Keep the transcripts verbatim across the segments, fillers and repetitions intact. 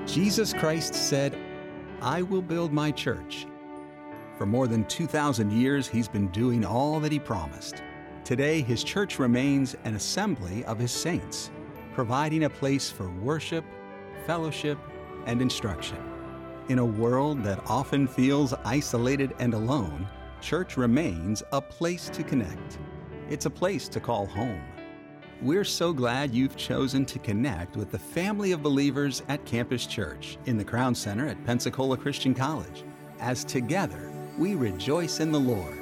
Jesus Christ said, "I will build my church." For more than two thousand years, he's been doing all that he promised. Today, his church remains an assembly of his saints, providing a place for worship, fellowship, and instruction. In a world that often feels isolated and alone, church remains a place to connect. It's a place to call home. We're so glad you've chosen to connect with the family of believers at Campus Church in the Crown Center at Pensacola Christian College, as together we rejoice in the Lord.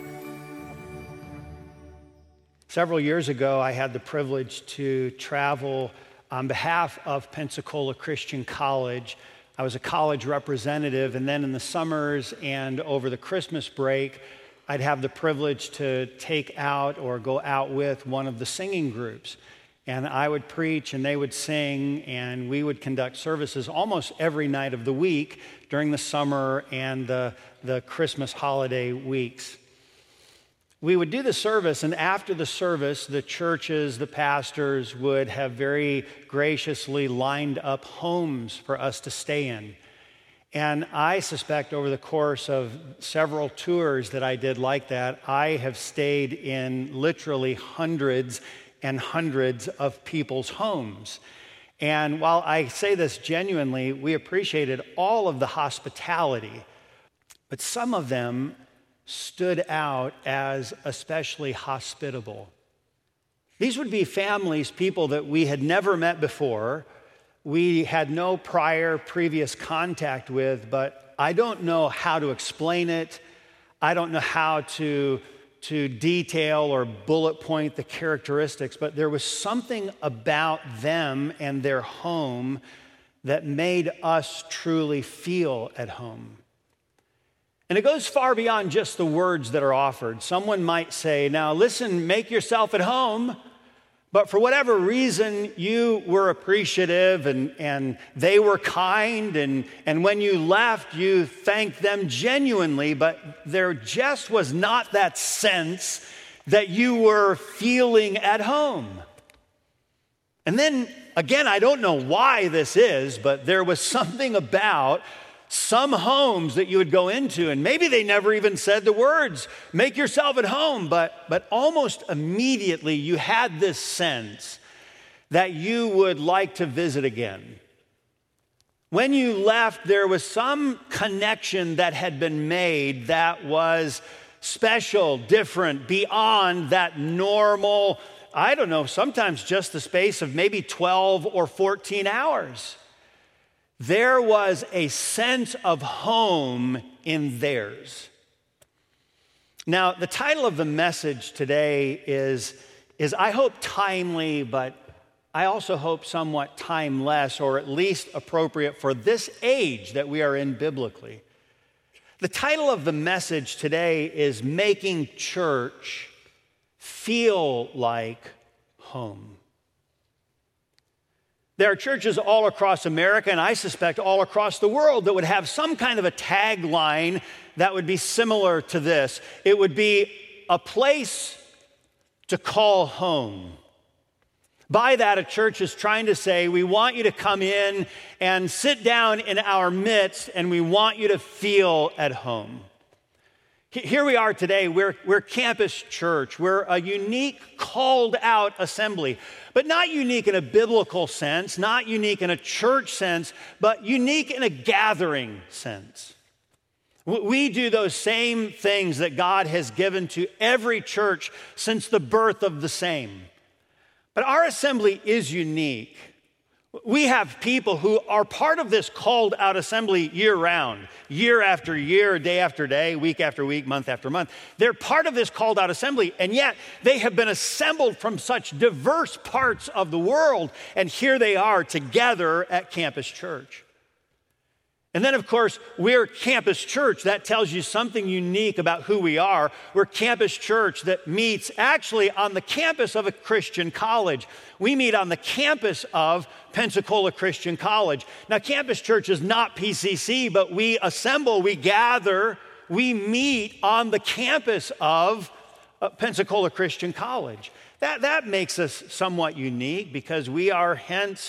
Several years ago, I had the privilege to travel on behalf of Pensacola Christian College. I was a college representative, and then in the summers and over the Christmas break, I'd have the privilege to take out or go out with one of the singing groups. And I would preach and they would sing, and we would conduct services almost every night of the week during the summer and the, the Christmas holiday weeks. We would do the service, and after the service, the churches, the pastors would have very graciously lined up homes for us to stay in. And I suspect over the course of several tours that I did like that, I have stayed in literally hundreds and hundreds of people's homes. And while I say this genuinely, we appreciated all of the hospitality, but some of them stood out as especially hospitable. These would be families, people that we had never met before, we had no prior previous contact with, but I don't know how to explain it. I don't know how to, to detail or bullet point the characteristics, but there was something about them and their home that made us truly feel at home. And it goes far beyond just the words that are offered. Someone might say, now listen, make yourself at home. But for whatever reason, you were appreciative and, and they were kind, and, and when you left, you thanked them genuinely, but there just was not that sense that you were feeling at home. And then, again, I don't know why this is, but there was something about some homes that you would go into, and maybe they never even said the words, make yourself at home, but, but almost immediately you had this sense that you would like to visit again. When you left, there was some connection that had been made that was special, different, beyond that normal, I don't know, sometimes just the space of maybe twelve or fourteen hours. There was a sense of home in theirs. Now, the title of the message today is, is I hope timely, but I also hope somewhat timeless, or at least appropriate for this age that we are in biblically. The title of the message today is Making Church Feel Like Home. There are churches all across America, and I suspect all across the world, that would have some kind of a tagline that would be similar to this. It would be a place to call home. By that, a church is trying to say, we want you to come in and sit down in our midst, and we want you to feel at home. Here we are today, we're, we're Campus Church. We're a unique, called out assembly, but not unique in a biblical sense, not unique in a church sense, but unique in a gathering sense. We do those same things that God has given to every church since the birth of the same. But our assembly is unique. We have people who are part of this called out assembly year round, year after year, day after day, week after week, month after month. They're part of this called out assembly, and yet they have been assembled from such diverse parts of the world, and here they are together at Campus Church. And then, of course, we're Campus Church. That tells you something unique about who we are. We're Campus Church that meets actually on the campus of a Christian college. We meet on the campus of Pensacola Christian College. Now, Campus Church is not P C C, but we assemble, we gather, we meet on the campus of Pensacola Christian College. That, that makes us somewhat unique because we are hence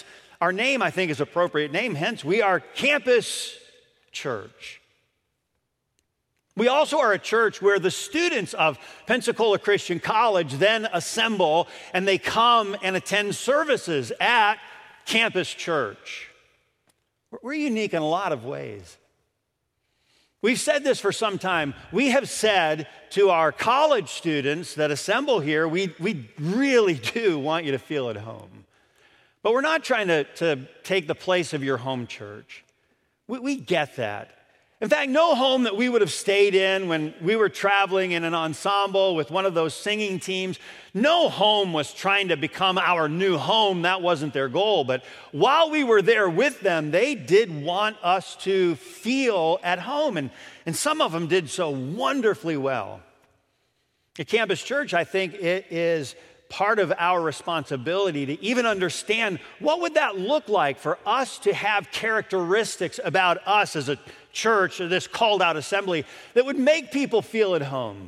our name, I think, is appropriate name. Hence, we are Campus Church. We also are a church where the students of Pensacola Christian College then assemble and they come and attend services at Campus Church. We're unique in a lot of ways. We've said this for some time. We have said to our college students that assemble here, we, we really do want you to feel at home. But we're not trying to, to take the place of your home church. We, we get that. In fact, no home that we would have stayed in when we were traveling in an ensemble with one of those singing teams, no home was trying to become our new home. That wasn't their goal. But while we were there with them, they did want us to feel at home. And, and some of them did so wonderfully well. At Campus Church, I think it is part of our responsibility to even understand what would that look like for us to have characteristics about us as a church or this called out assembly that would make people feel at home.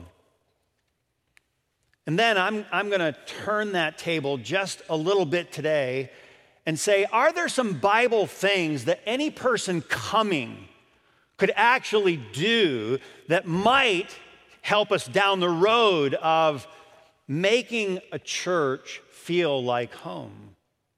And then I'm, I'm going to turn that table just a little bit today and say, are there some Bible things that any person coming could actually do that might help us down the road of making a church feel like home?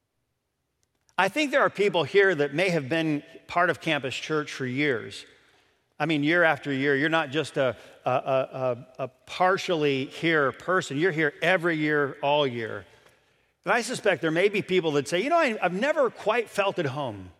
I think there are people here that may have been part of Campus Church for years. I mean, year after year. You're not just a, a, a, a partially here person. You're here every year, all year. And I suspect there may be people that say, you know, I, I've never quite felt at home.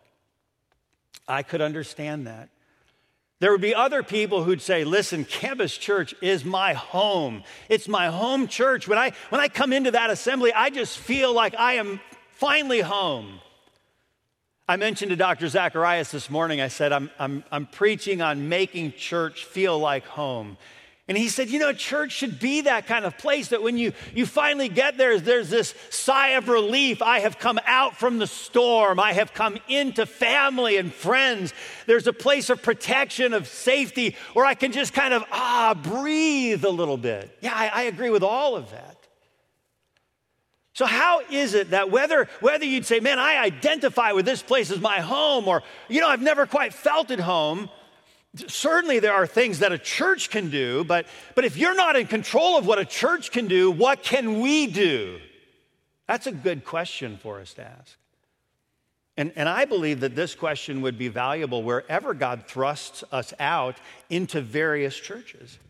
I could understand that. There would be other people who'd say, listen, Campus Church is my home. It's my home church. When I, when I come into that assembly, I just feel like I am finally home. I mentioned to Doctor Zacharias this morning, I said, I'm, I'm, I'm preaching on making church feel like home. And he said, you know, church should be that kind of place that when you, you finally get there, there's this sigh of relief. I have come out from the storm. I have come into family and friends. There's a place of protection, of safety, where I can just kind of, ah, breathe a little bit. Yeah, I, I agree with all of that. So how is it that whether, whether you'd say, man, I identify with this place as my home, or, you know, I've never quite felt at home, certainly there are things that a church can do, but, but if you're not in control of what a church can do, what can we do? That's a good question for us to ask. And, and I believe that this question would be valuable wherever God thrusts us out into various churches.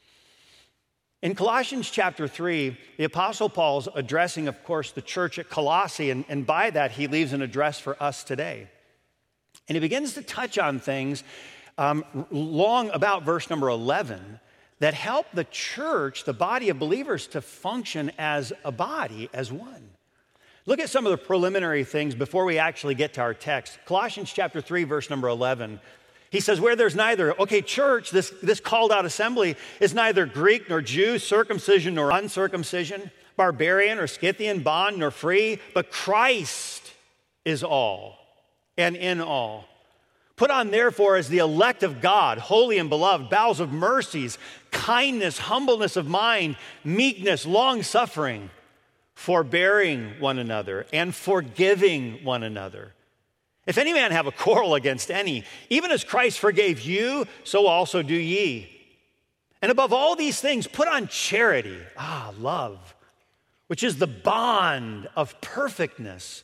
In Colossians chapter three, the Apostle Paul's addressing, of course, the church at Colossae, and, and by that he leaves an address for us today. And he begins to touch on things um, long about verse number eleven that help the church, the body of believers, to function as a body, as one. Look at some of the preliminary things before we actually get to our text. Colossians chapter three, verse number eleven. He says, where there's neither, okay, church, this, this called out assembly is neither Greek nor Jew, circumcision nor uncircumcision, barbarian or Scythian, bond nor free, but Christ is all and in all. Put on, therefore, as the elect of God, holy and beloved, bowels of mercies, kindness, humbleness of mind, meekness, long-suffering, forbearing one another, and forgiving one another. If any man have a quarrel against any, even as Christ forgave you, so also do ye. And above all these things, put on charity, ah, love, which is the bond of perfectness.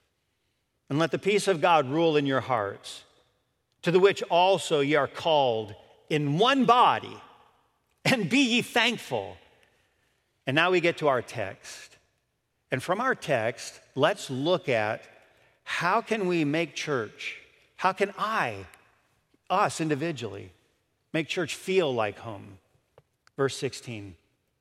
And let the peace of God rule in your hearts, to the which also ye are called in one body, and be ye thankful. And now we get to our text. And from our text, let's look at how can we make church, how can I, us individually, make church feel like home? Verse sixteen.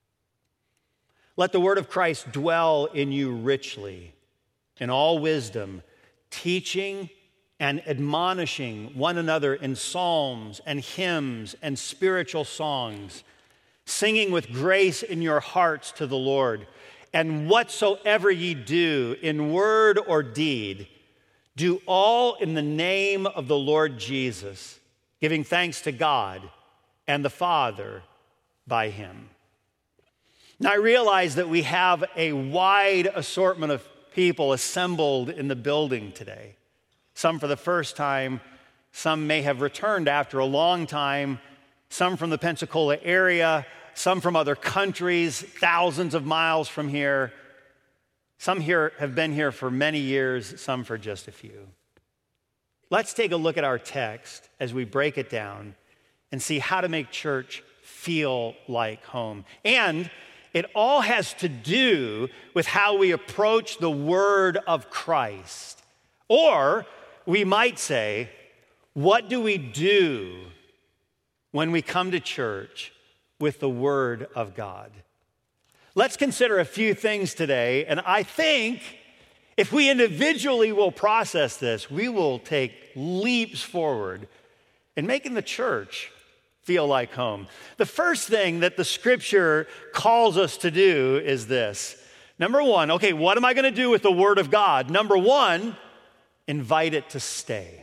Let the word of Christ dwell in you richly, in all wisdom, teaching and admonishing one another in psalms and hymns and spiritual songs, singing with grace in your hearts to the Lord. And whatsoever ye do in word or deed, do all in the name of the Lord Jesus, giving thanks to God and the Father by him. Now I realize that we have a wide assortment of people assembled in the building today. Some for the first time, some may have returned after a long time, some from the Pensacola area, some from other countries, thousands of miles from here. Some here have been here for many years, some for just a few. Let's take a look at our text as we break it down and see how to make church feel like home. And it all has to do with how we approach the word of Christ. Or we might say, what do we do when we come to church with the word of God? Let's consider a few things today, and I think if we individually will process this, we will take leaps forward in making the church feel like home. The first thing that the scripture calls us to do is this. Number one, okay, what am I going to do with the word of God? Number one, invite it to stay.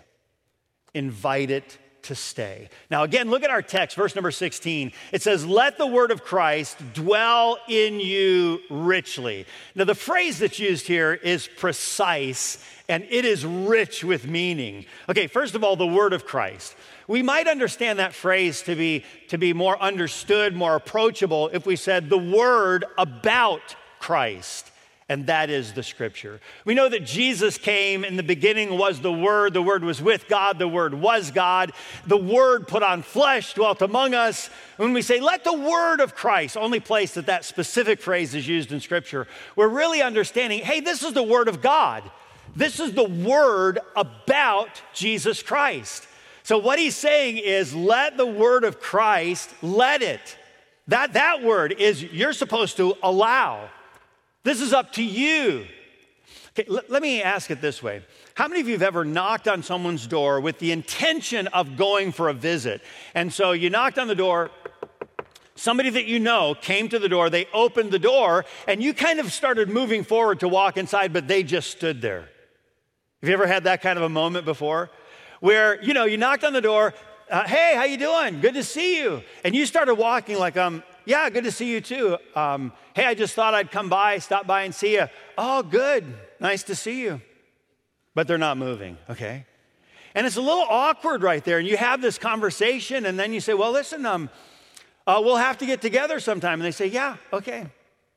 Invite it to stay. Now again, look at our text, verse number sixteen. It says, let the word of Christ dwell in you richly. Now the phrase that's used here is precise, and it is rich with meaning. Okay, first of all, the word of Christ. We might understand that phrase to be, to be more understood, more approachable if we said the word about Christ. And that is the scripture. We know that Jesus came, in the beginning was the Word, the Word was with God, the Word was God. The Word put on flesh, dwelt among us. When we say, let the word of Christ, only place that that specific phrase is used in scripture, we're really understanding, hey, this is the word of God. This is the word about Jesus Christ. So what he's saying is, let the word of Christ, let it. That, that word is, you're supposed to allow. This is up to you. Okay, l- let me ask it this way. How many of you have ever knocked on someone's door with the intention of going for a visit? And so you knocked on the door, somebody that you know came to the door, they opened the door, and you kind of started moving forward to walk inside, but they just stood there. Have you ever had that kind of a moment before? Where, you know, you knocked on the door, uh, hey, how you doing? Good to see you. And you started walking like, um, yeah, good to see you too. Um, hey, I just thought I'd come by, stop by and see you. Oh, good. Nice to see you. But they're not moving, okay? And it's a little awkward right there. And you have this conversation, and then you say, well, listen, um, uh, we'll have to get together sometime. And they say, yeah, okay.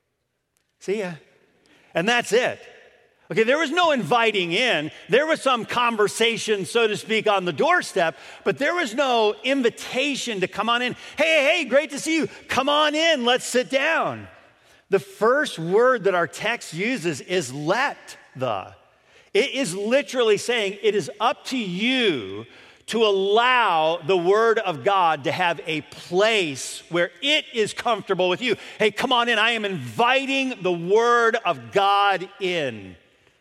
See ya. And that's it. Okay, there was no inviting in. There was some conversation, so to speak, on the doorstep, but there was no invitation to come on in. Hey, hey, hey, great to see you. Come on in, let's sit down. The first word that our text uses is let the. It is literally saying it is up to you to allow the word of God to have a place where it is comfortable with you. Hey, come on in. I am inviting the word of God in.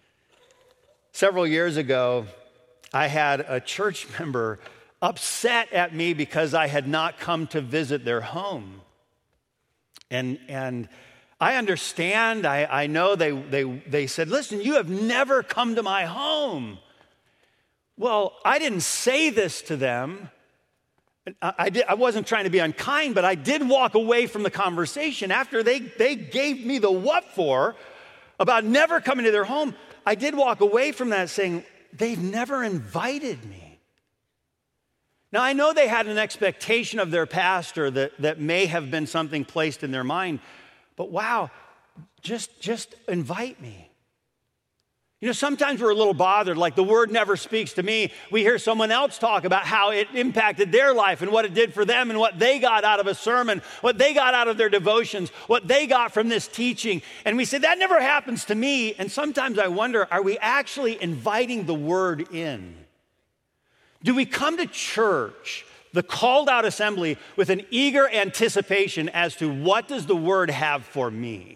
Several years ago, I had a church member upset at me because I had not come to visit their home. And, and I understand, I, I know they, they, they said, listen, you have never come to my home. Well, I didn't say this to them. I, I, did, I wasn't trying to be unkind, but I did walk away from the conversation after they, they gave me the what for about never coming to their home. I did walk away from that saying, they've never invited me. Now, I know they had an expectation of their pastor that, that may have been something placed in their mind, but wow, just, just invite me. You know, sometimes we're a little bothered, like the word never speaks to me. We hear someone else talk about how it impacted their life and what it did for them and what they got out of a sermon, what they got out of their devotions, what they got from this teaching. And we say, that never happens to me. And sometimes I wonder, are we actually inviting the word in? Do we come to church, the called out assembly, with an eager anticipation as to what does the word have for me?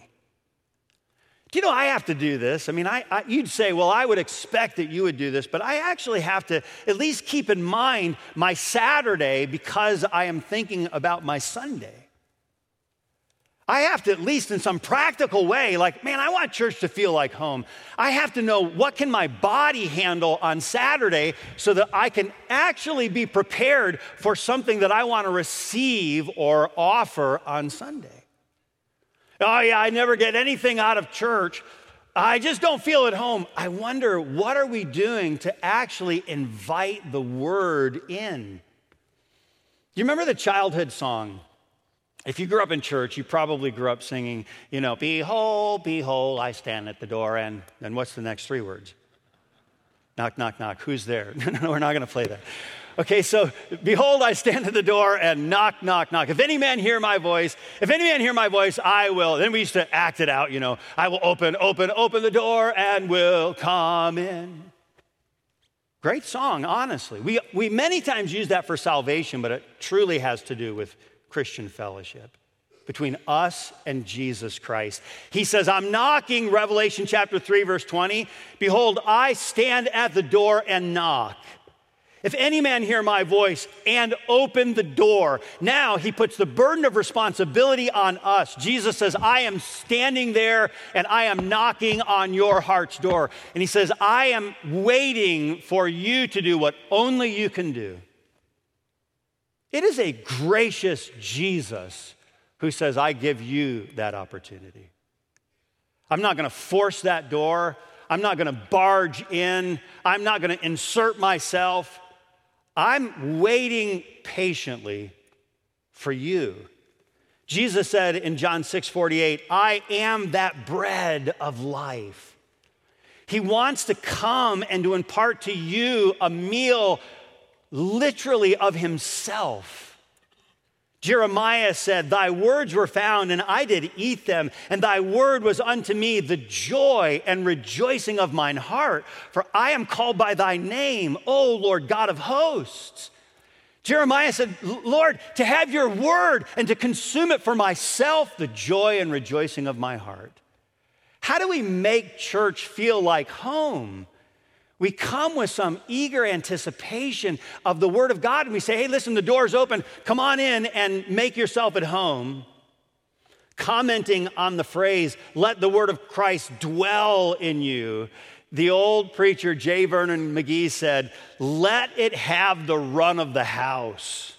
Do you know I have to do this? I mean, I, I, you'd say, well, I would expect that you would do this, but I actually have to at least keep in mind my Saturday because I am thinking about my Sunday. I have to, at least in some practical way, like, man, I want church to feel like home. I have to know what can my body handle on Saturday so that I can actually be prepared for something that I want to receive or offer on Sunday. Oh yeah, I never get anything out of church. I just don't feel at home. I wonder, what are we doing to actually invite the word in? You remember the childhood song? If you grew up in church, you probably grew up singing, you know, behold, behold, I stand at the door, and then what's the next three words? Knock, knock, knock. Who's there? No, no, we're not going to play that. Okay, so behold, I stand at the door and knock, knock, knock. If any man hear my voice, if any man hear my voice, I will. Then we used to act it out, you know. I will open, open, open the door and will come in. Great song, honestly. We, we many times use that for salvation, but it truly has to do with Christian fellowship between us and Jesus Christ. He says, I'm knocking, Revelation chapter three, verse twenty. Behold, I stand at the door and knock. If any man hear my voice and open the door. Now he puts the burden of responsibility on us. Jesus says, I am standing there and I am knocking on your heart's door. And he says, I am waiting for you to do what only you can do. It is a gracious Jesus who says, I give you that opportunity. I'm not going to force that door. I'm not going to barge in. I'm not going to insert myself. I'm waiting patiently for you. Jesus said in John six forty-eight, I am that bread of life. He wants to come and to impart to you a meal literally of himself. Jeremiah said, thy words were found, and I did eat them, and thy word was unto me the joy and rejoicing of mine heart, for I am called by thy name, O Lord God of hosts. Jeremiah said, Lord, to have your word and to consume it for myself, the joy and rejoicing of my heart. How do we make church feel like home? We come with some eager anticipation of the Word of God, and we say, hey, listen, the door's open. Come on in and make yourself at home. Commenting on the phrase, let the Word of Christ dwell in you, the old preacher J. Vernon McGee said, let it have the run of the house.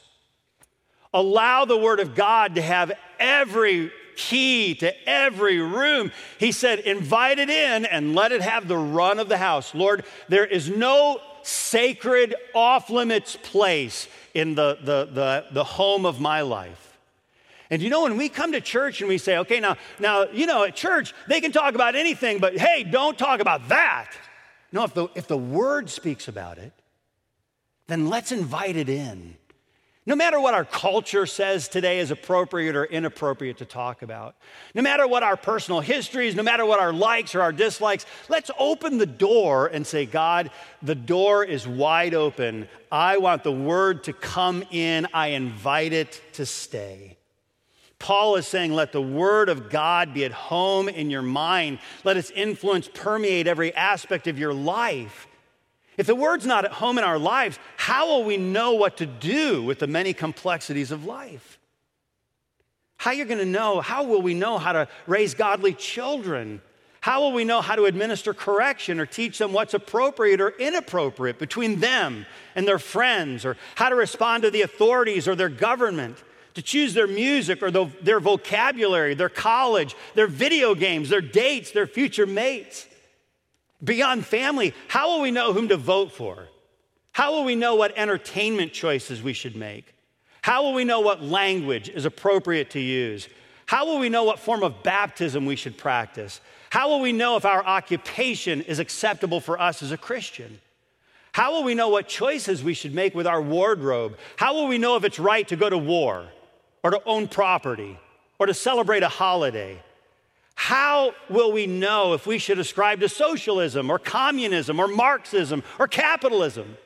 Allow the Word of God to have every key to every room. He said, invite it in and let it have the run of the house. Lord, there is no sacred off-limits place in the, the, the, the home of my life. And you know, when we come to church and we say, okay, now, now, you know, at church, they can talk about anything, but hey, don't talk about that. No, if the, if the Word speaks about it, then let's invite it in. No matter what our culture says today is appropriate or inappropriate to talk about, no matter what our personal histories, no matter what our likes or our dislikes, let's open the door and say, God, the door is wide open. I want the Word to come in. I invite it to stay. Paul is saying, let the Word of God be at home in your mind. Let its influence permeate every aspect of your life. If the Word's not at home in our lives, how will we know what to do with the many complexities of life? How are you going to know? How will we know how to raise godly children? How will we know how to administer correction or teach them what's appropriate or inappropriate between them and their friends, or how to respond to the authorities or their government, to choose their music or the, their vocabulary, their college, their video games, their dates, their future mates? Beyond family, how will we know whom to vote for? How will we know what entertainment choices we should make? How will we know what language is appropriate to use? How will we know what form of baptism we should practice? How will we know if our occupation is acceptable for us as a Christian? How will we know what choices we should make with our wardrobe? How will we know if it's right to go to war or to own property or to celebrate a holiday? How will we know if we should ascribe to socialism or communism or Marxism or capitalism?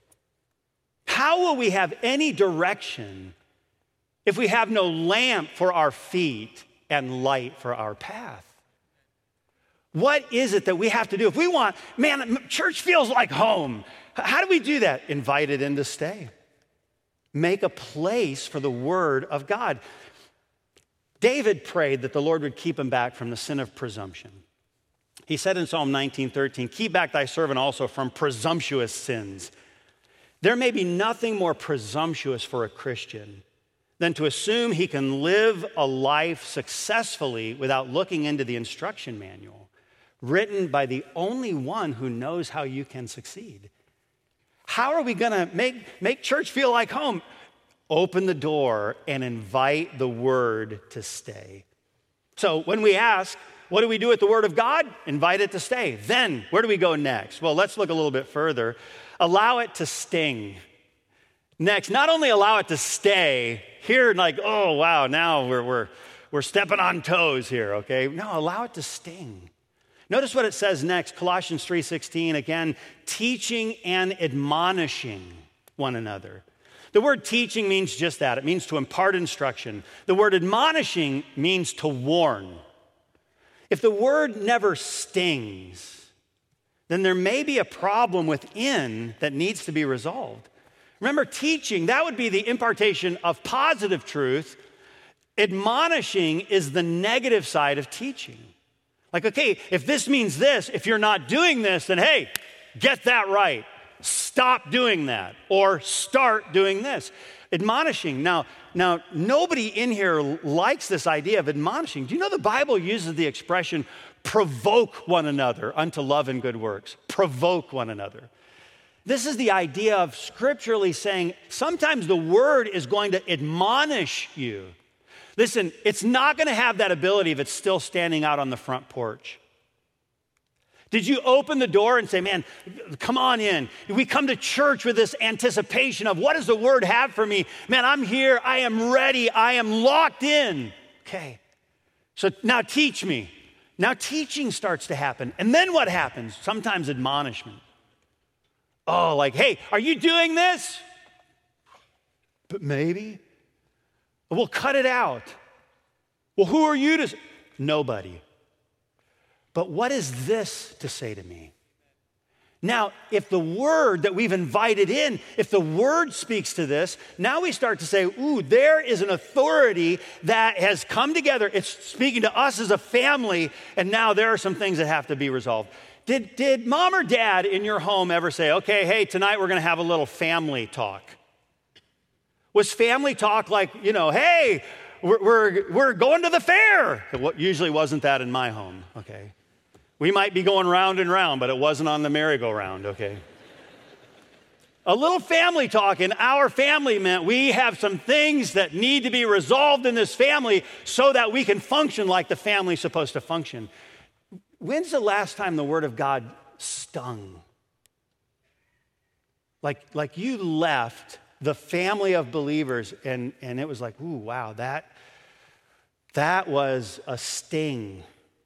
How will we have any direction if we have no lamp for our feet and light for our path? What is it that we have to do? If we want, man, church feels like home. How do we do that? Invite it in to stay. Make a place for the Word of God. David prayed that the Lord would keep him back from the sin of presumption. He said in Psalm nineteen thirteen, keep back thy servant also from presumptuous sins. There may be nothing more presumptuous for a Christian than to assume he can live a life successfully without looking into the instruction manual. written by the only one who knows how you can succeed. How are we going to make, make church feel like home? Open the door and invite the word to stay. So when we ask, what do we do with the word of God? Invite it to stay. Then, where do we go next? Well, let's look a little bit further. Allow it to sting. Next, not only allow it to stay, here like, oh, wow, now we're, we're, we're stepping on toes here, okay? No, allow it to sting. Notice what it says next, Colossians three sixteen, again, teaching and admonishing one another. The word teaching means just that. It means to impart instruction. The word admonishing means to warn. If the word never stings, then there may be a problem within that needs to be resolved. Remember, teaching, that would be the impartation of positive truth. Admonishing is the negative side of teaching. Like, okay, if this means this, if you're not doing this, then hey, get that right. Stop doing that, or start doing this. Admonishing. Now, now, nobody in here likes this idea of admonishing. Do you know the Bible uses the expression provoke one another unto love and good works? Provoke one another. This is the idea of scripturally saying sometimes the word is going to admonish you. Listen, it's not going to have that ability if it's still standing out on the front porch. Did you open the door and say, man, come on in? We come to church with this anticipation of what does the word have for me? Man, I'm here. I am ready. I am locked in. Okay. So now teach me. Now teaching starts to happen. And then what happens? Sometimes admonishment. Oh, like, hey, are you doing this? But maybe. Well, cut it out. Well, who are you to? Nobody. But what is this to say to me? Now, if the word that we've invited in, if the word speaks to this, now we start to say, ooh, there is an authority that has come together. It's speaking to us as a family, and now there are some things that have to be resolved. Did, did mom or dad in your home ever say, okay, hey, tonight we're going to have a little family talk? Was family talk like, you know, hey, we're, we're, we're going to the fair? It usually wasn't that in my home, okay? We might be going round and round, but it wasn't on the merry-go-round, okay? A little family talk in our family meant we have some things that need to be resolved in this family so that we can function like the family's supposed to function. When's the last time the Word of God stung? Like, like you left the family of believers and, and it was like, ooh, wow, that, that was a sting.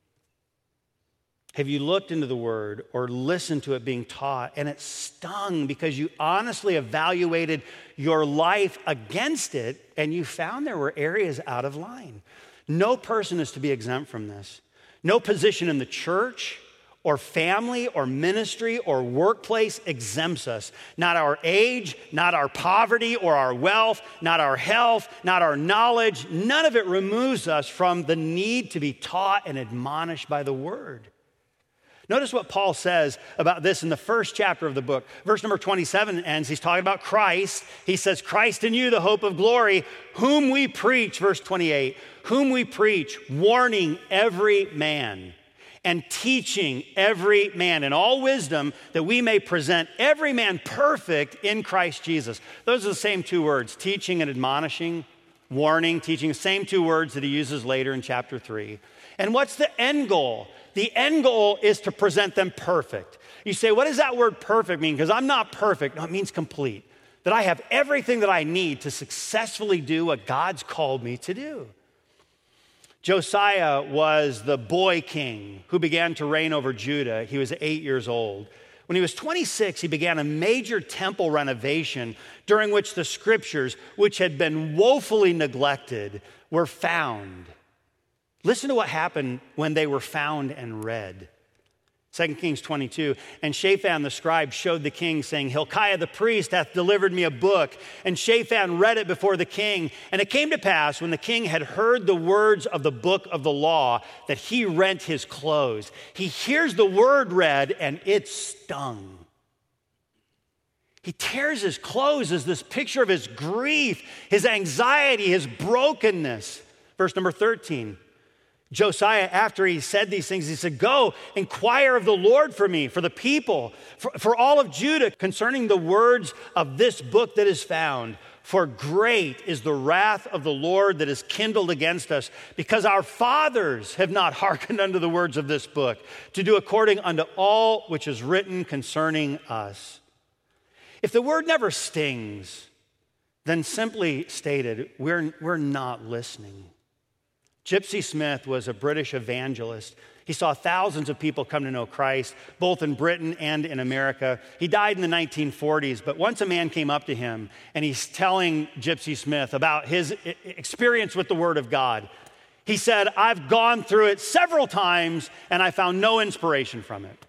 Have you looked into the word or listened to it being taught and it stung because you honestly evaluated your life against it and you found there were areas out of line? No person is to be exempt from this. No position in the church or family or ministry or workplace exempts us. Not our age, not our poverty or our wealth, not our health, not our knowledge. None of it removes us from the need to be taught and admonished by the word. Notice what Paul says about this in the first chapter of the book. Verse number twenty-seven ends, he's talking about Christ. He says, Christ in you, the hope of glory, whom we preach, verse twenty-eight, whom we preach, warning every man and teaching every man in all wisdom that we may present every man perfect in Christ Jesus. Those are the same two words, teaching and admonishing, warning, teaching, same two words that he uses later in chapter three. And what's the end goal? The end goal is to present them perfect. You say, what does that word perfect mean? Because I'm not perfect. No, it means complete. That I have everything that I need to successfully do what God's called me to do. Josiah was the boy king who began to reign over Judah. He was eight years old. When he was twenty-six, he began a major temple renovation during which the scriptures, which had been woefully neglected, were found. Listen to what happened when they were found and read. Second Kings twenty-two, and Shaphan the scribe showed the king, saying, Hilkiah the priest hath delivered me a book. And Shaphan read it before the king. And it came to pass, when the king had heard the words of the book of the law, that he rent his clothes. He hears the word read, and it stung. He tears his clothes as this picture of his grief, his anxiety, his brokenness. Verse number thirteen. Josiah, after he said these things, he said, go, inquire of the Lord for me, for the people, for, for all of Judah, concerning the words of this book that is found. For great is the wrath of the Lord that is kindled against us, because our fathers have not hearkened unto the words of this book, to do according unto all which is written concerning us. If the word never stings, then simply stated, we're, we're not listening. Gypsy Smith was a British evangelist. He saw thousands of people come to know Christ, both in Britain and in America. He died in the nineteen forties, but once a man came up to him and he's telling Gypsy Smith about his experience with the Word of God. He said, I've gone through it several times and I found no inspiration from it.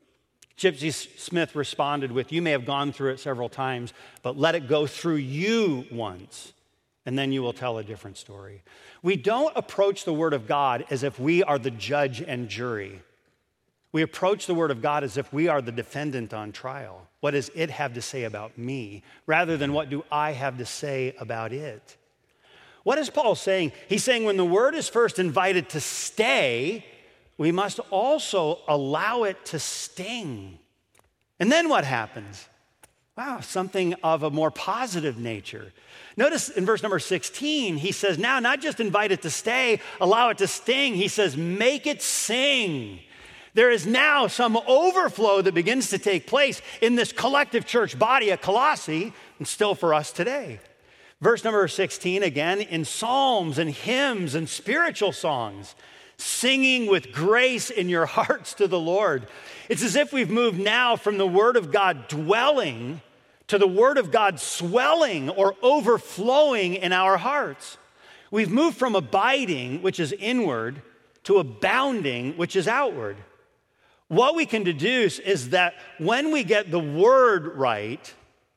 Gypsy Smith responded with, you may have gone through it several times, but let it go through you once, and then you will tell a different story. We don't approach the Word of God as if we are the judge and jury. We approach the Word of God as if we are the defendant on trial. What does it have to say about me, rather than what do I have to say about it? What is Paul saying? He's saying when the Word is first invited to stay, we must also allow it to sting. And then what happens? Wow, something of a more positive nature. Notice in verse number sixteen, he says, now not just invite it to stay, allow it to sting. He says, make it sing. There is now some overflow that begins to take place in this collective church body at Colossae, and still for us today. Verse number sixteen, again, in psalms and hymns and spiritual songs, singing with grace in your hearts to the Lord. It's as if we've moved now from the Word of God dwelling to the Word of God swelling or overflowing in our hearts. We've moved from abiding, which is inward, to abounding, which is outward. What we can deduce is that when we get the Word right,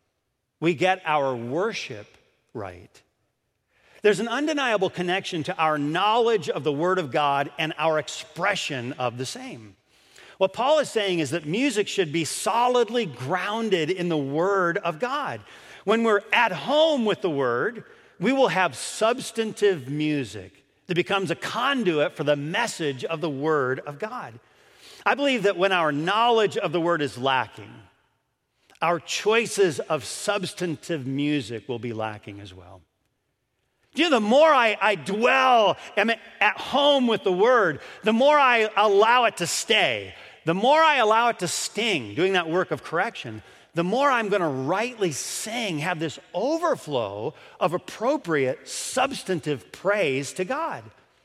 we get our worship right. There's an undeniable connection to our knowledge of the Word of God and our expression of the same. What Paul is saying is that music should be solidly grounded in the Word of God. When we're at home with the Word, we will have substantive music that becomes a conduit for the message of the Word of God. I believe that when our knowledge of the Word is lacking, our choices of substantive music will be lacking as well. You know, the more I, I dwell, am at home with the Word, the more I allow it to stay. The more I allow it to sting, doing that work of correction, the more I'm going to rightly sing, have this overflow of appropriate, substantive praise to God.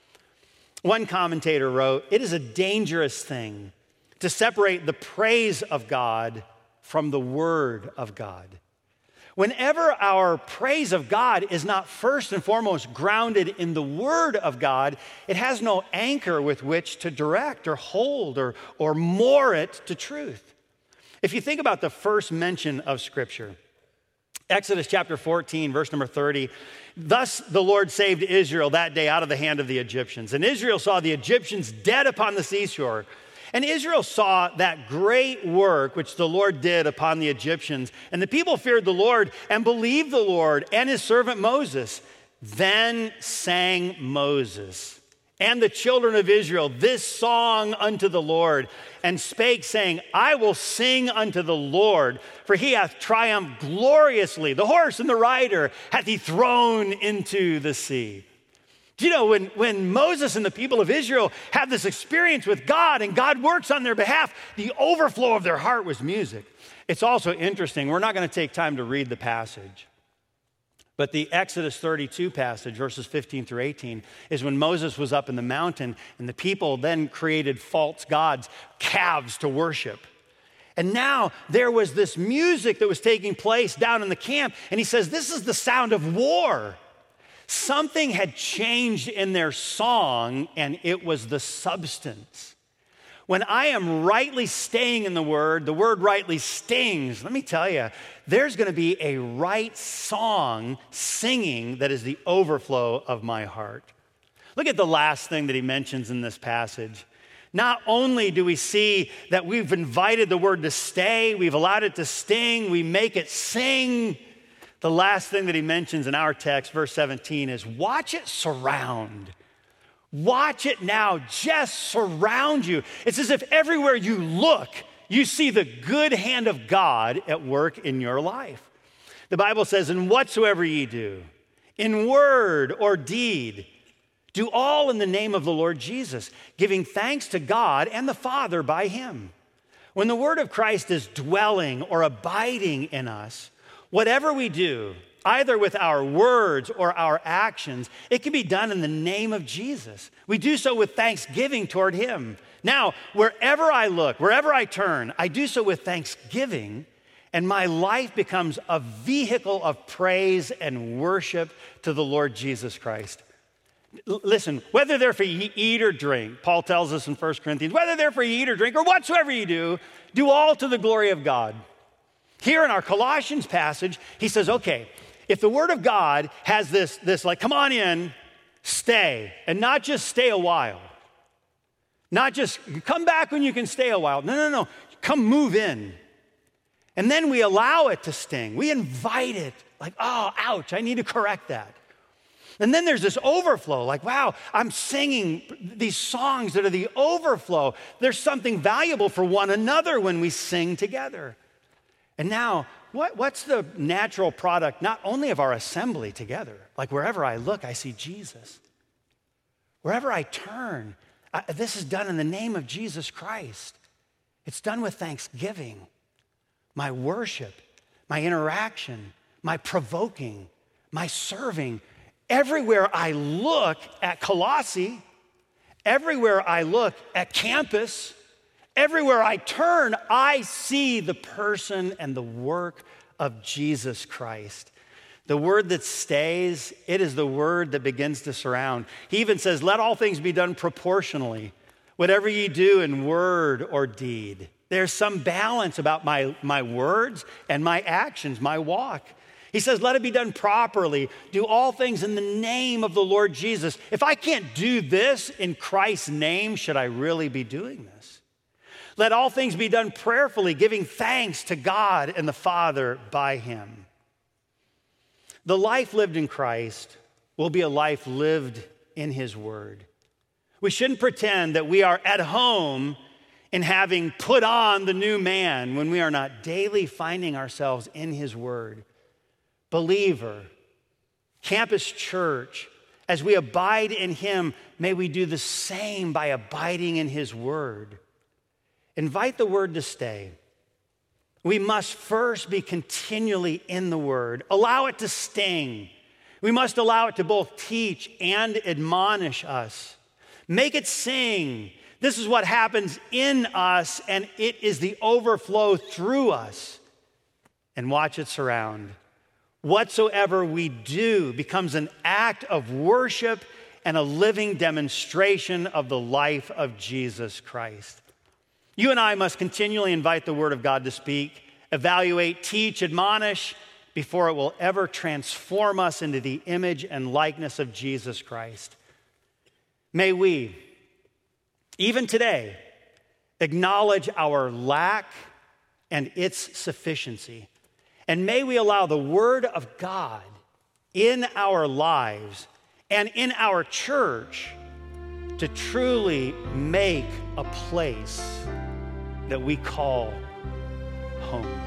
One commentator wrote, it is a dangerous thing to separate the praise of God from the Word of God. Whenever our praise of God is not first and foremost grounded in the Word of God, it has no anchor with which to direct or hold or, or moor it to truth. If you think about the first mention of Scripture, Exodus chapter fourteen, verse number thirty, thus the Lord saved Israel that day out of the hand of the Egyptians. And Israel saw the Egyptians dead upon the seashore. And Israel saw that great work which the Lord did upon the Egyptians. And the people feared the Lord and believed the Lord and his servant Moses. Then sang Moses and the children of Israel this song unto the Lord, and spake, saying, I will sing unto the Lord, for he hath triumphed gloriously. The horse and the rider hath he thrown into the sea. Do you know, when, when Moses and the people of Israel have this experience with God and God works on their behalf, the overflow of their heart was music. It's also interesting. We're not going to take time to read the passage. But the Exodus thirty-two passage, verses fifteen through eighteen, is when Moses was up in the mountain and the people then created false gods, calves to worship. And now there was this music that was taking place down in the camp. And he says, this is the sound of war. Something had changed in their song, and it was the substance. When I am rightly staying in the Word, the Word rightly stings. Let me tell you, there's going to be a right song singing that is the overflow of my heart. Look at the last thing that he mentions in this passage. Not only do we see that we've invited the Word to stay, we've allowed it to sting, we make it sing. The last thing that he mentions in our text, verse seventeen, is watch it surround. Watch it now just surround you. It's as if everywhere you look, you see the good hand of God at work in your life. The Bible says, "And whatsoever ye do, in word or deed, do all in the name of the Lord Jesus, giving thanks to God and the Father by him." When the word of Christ is dwelling or abiding in us, whatever we do, either with our words or our actions, it can be done in the name of Jesus. We do so with thanksgiving toward him. Now, wherever I look, wherever I turn, I do so with thanksgiving, and my life becomes a vehicle of praise and worship to the Lord Jesus Christ. L- listen, whether therefore ye eat or drink, Paul tells us in First Corinthians, whether therefore ye eat or drink or whatsoever you do, do all to the glory of God. Here in our Colossians passage, he says, okay, if the word of God has this, this like, come on in, stay, and not just stay a while. Not just come back when you can stay a while. No, no, no, come move in. And then we allow it to sting. We invite it, like, oh, ouch, I need to correct that. And then there's this overflow, like, wow, I'm singing these songs that are the overflow. There's something valuable for one another when we sing together. And now, what, what's the natural product, not only of our assembly together, like wherever I look, I see Jesus. Wherever I turn, I, this is done in the name of Jesus Christ. It's done with thanksgiving. My worship, my interaction, my provoking, my serving. Everywhere I look at Colossae, everywhere I look at campus, everywhere I turn, I see the person and the work of Jesus Christ. The word that stays, it is the word that begins to surround. He even says, let all things be done proportionally, whatever ye do in word or deed. There's some balance about my, my words and my actions, my walk. He says, let it be done properly. Do all things in the name of the Lord Jesus. If I can't do this in Christ's name, should I really be doing this? Let all things be done prayerfully, giving thanks to God and the Father by him. The life lived in Christ will be a life lived in his word. We shouldn't pretend that we are at home in having put on the new man when we are not daily finding ourselves in his word. Believer, campus church, as we abide in him, may we do the same by abiding in his word. Invite the word to stay. We must first be continually in the word. Allow it to sting. We must allow it to both teach and admonish us. Make it sing. This is what happens in us, and it is the overflow through us. And watch it surround. Whatsoever we do becomes an act of worship and a living demonstration of the life of Jesus Christ. You and I must continually invite the word of God to speak, evaluate, teach, admonish, before it will ever transform us into the image and likeness of Jesus Christ. May we, even today, acknowledge our lack and its sufficiency. And may we allow the word of God in our lives and in our church to truly make a place that we call home.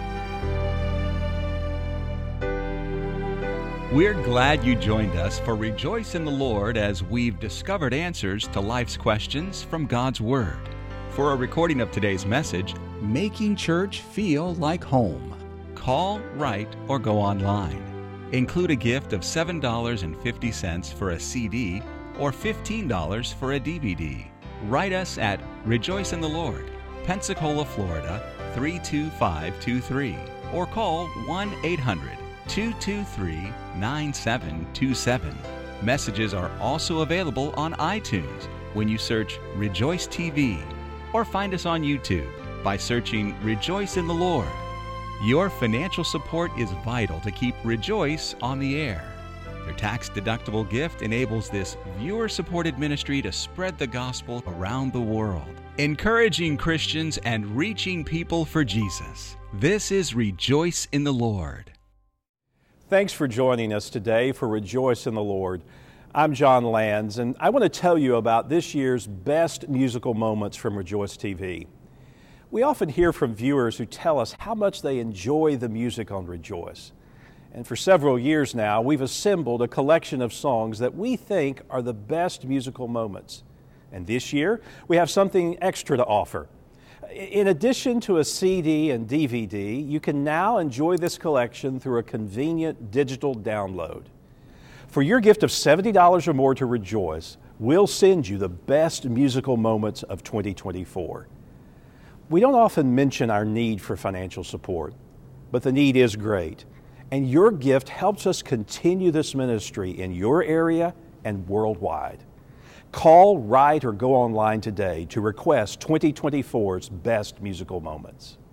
We're glad you joined us for Rejoice in the Lord as we've discovered answers to life's questions from God's Word. For a recording of today's message, Making Church Feel Like Home, call, write, or go online. Include a gift of seven dollars and fifty cents for a C D or fifteen dollars for a D V D. Write us at Rejoice in the Lord, Pensacola, Florida, three two five two three, or call one eight hundred two two three nine seven two seven. Messages are also available on iTunes when you search Rejoice T V, or find us on YouTube by searching Rejoice in the Lord. Your financial support is vital to keep Rejoice on the air. Your tax-deductible gift enables this viewer-supported ministry to spread the gospel around the world, encouraging Christians and reaching people for Jesus. This is Rejoice in the Lord. Thanks for joining us today for Rejoice in the Lord. I'm John Lands, and I want to tell you about this year's best musical moments from Rejoice T V. We often hear from viewers who tell us how much they enjoy the music on Rejoice. And for several years now, we've assembled a collection of songs that we think are the best musical moments. And this year, we have something extra to offer. In addition to a C D and D V D, you can now enjoy this collection through a convenient digital download. For your gift of seventy dollars or more to Rejoice, we'll send you the best musical moments of twenty twenty-four. We don't often mention our need for financial support, but the need is great. And your gift helps us continue this ministry in your area and worldwide. Call, write, or go online today to request twenty twenty-four's best musical moments.